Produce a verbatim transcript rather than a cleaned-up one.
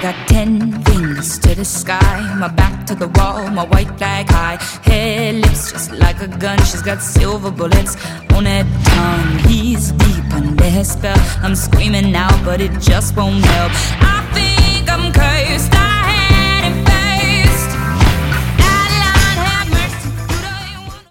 got ten fingers to the sky, my back to the wall, my white flag high. Hair, lips just like a gun, she's got silver bullets on her tongue. He's deep under her spell, I'm screaming out but it just won't help. I